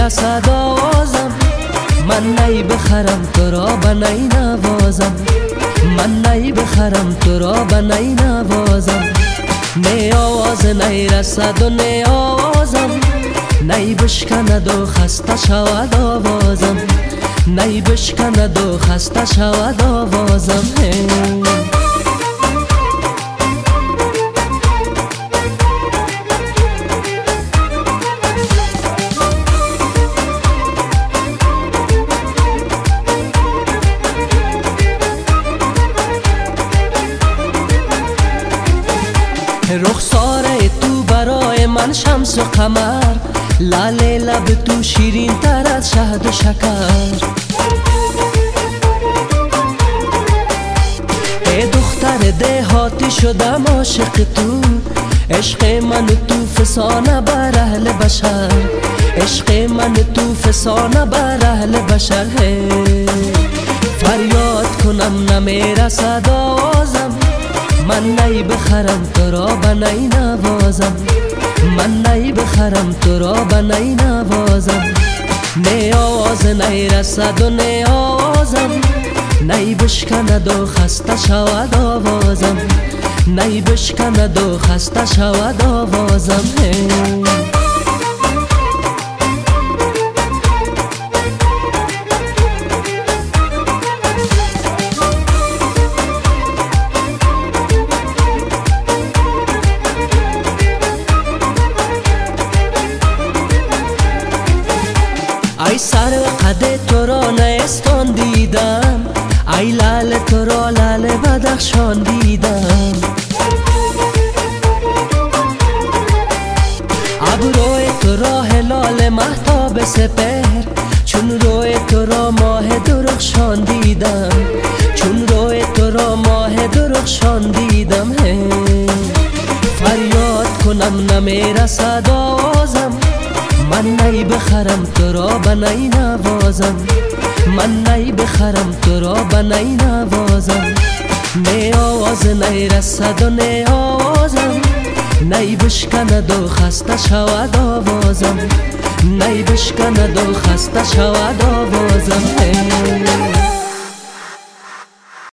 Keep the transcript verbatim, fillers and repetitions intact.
نمیرسد آوازم، من نی بخرم تو را به نی نوازم، من نی بخرم تو را به نی نوازم. نی آواز نی رسد و نی آوازم، نی بشکند و خسته شود آوازم، نی بشکند و خسته شود آوازم. رخسار تو برای من شمس و قمر، لاله لب تو شیرین تر از شهد و شکر. ای دختر دهاتی شدم عاشق تو، عشق من تو فسانه بر اهل بشر، عشق من تو فسانه بر اهل بشر. فریاد کنم نمیرسد آوازم، من نی بخرم تو را به نی نوازم، من نی بخرم تو را به نی نوازم. نی آواز نی رسد و نی آوازم، نی بشکند و خسته شود آوازم، نی بشکند و خسته شود آوازم. ای سر قد تو را نیستان دیدم، ای لال تو را لال بدخشان دیدم. ابروی تو را هلال مهتاب سپهر، چون روی تو را ماه درخشان دیدم، چون روی تو را ماه درخشان دیدم. فریاد کنم نمیرسد آوازم، من نی بخرم تو را به نی نوازم، من نی بخرم تو را به نی نوازم. نی آواز نی رسد و نی آوازم، نی بشکند و خسته شود آوازم، نی بشکند و خسته شود آوازم.